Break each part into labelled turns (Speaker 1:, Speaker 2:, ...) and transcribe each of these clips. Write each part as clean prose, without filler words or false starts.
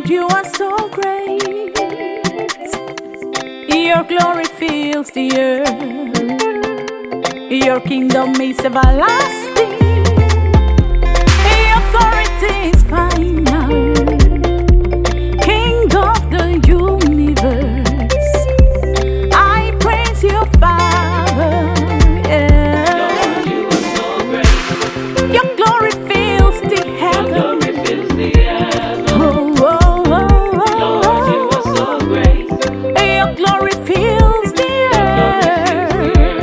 Speaker 1: Lord, you are so great. Your glory fills the earth. Your kingdom is everlasting. Your authority is final. King of the universe, I praise you, Father. Yeah.
Speaker 2: Lord, you are so great.
Speaker 1: Your glory fills the heaven.
Speaker 2: Your glory fills the heaven.
Speaker 1: Oh, oh, oh, oh.
Speaker 2: Lord, you are so great.
Speaker 1: Your glory fills the earth.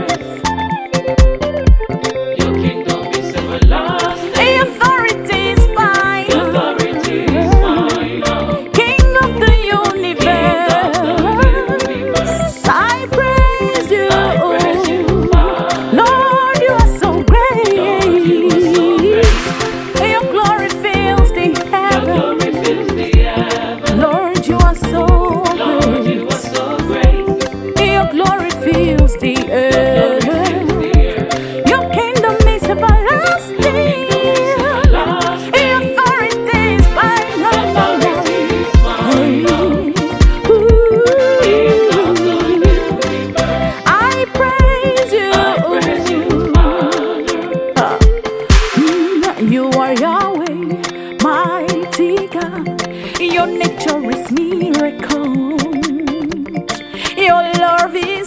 Speaker 2: Your kingdom is everlasting.
Speaker 1: Your authority is
Speaker 2: Your
Speaker 1: final.
Speaker 2: authority is final.
Speaker 1: King of the universe, I praise you.
Speaker 2: I praise you, Father.
Speaker 1: Lord, you are so great.
Speaker 2: Lord, you are so great.
Speaker 1: Your glory fills the
Speaker 2: Your
Speaker 1: heaven.
Speaker 2: glory fills the heaven.
Speaker 1: Lord, you are so
Speaker 2: Lord,
Speaker 1: great.
Speaker 2: you are so great.
Speaker 1: Your glory fills the
Speaker 2: Your
Speaker 1: earth.
Speaker 2: glory fills the earth.
Speaker 1: Your kingdom is everlasting. Your authority is final.
Speaker 2: Authority is final. King of the universe,
Speaker 1: I praise you.
Speaker 2: I praise you, Father.
Speaker 1: You are Yahweh, mighty God. Your nature is miracles. Your love is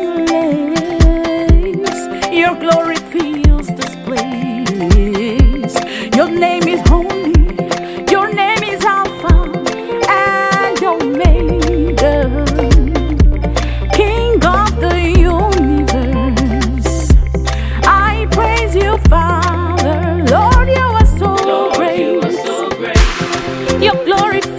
Speaker 1: endless. Your glory fills this place. Your name is holy. Your name is Alpha and Omega. King of the universe, I praise you, Father. Lord, you are so
Speaker 2: Lord,
Speaker 1: great.
Speaker 2: you are so great.
Speaker 1: Your glory